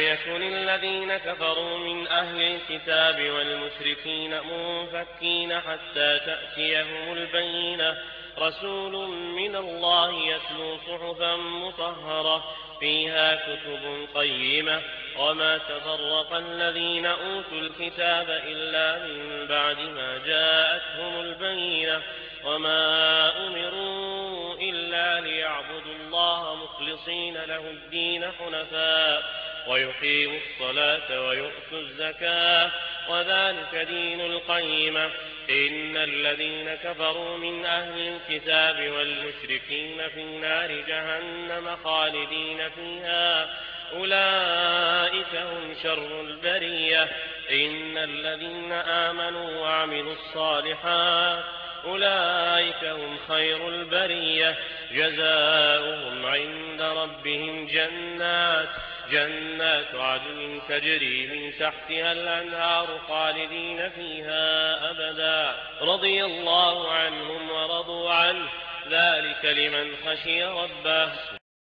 يكن الذين كفروا من أهل الكتاب والمشركين منفكين حتى تأتيهم البينة رسول من الله يتلو صحفا مطهرة فيها كتب قيمة وما تفرق الذين أوتوا الكتاب إلا من بعد ما جاءتهم البينة وما أمروا إلا ليعبدوا الله مخلصين له الدين حنفاء ويقيموا الصلاة ويؤتوا الزكاة وذلك دين القيمة إن الذين كفروا من أهل الكتاب والمشركين في نار جهنم خالدين فيها أولئك هم شر البرية إن الذين آمنوا وعملوا الصالحات أولئك هم خير البرية جزاؤهم عند ربهم جنات عدن تجري من تحتها الأنهار خالدين فيها أبدا رضي الله عنهم ورضوا عنه ذلك لمن خشي ربه.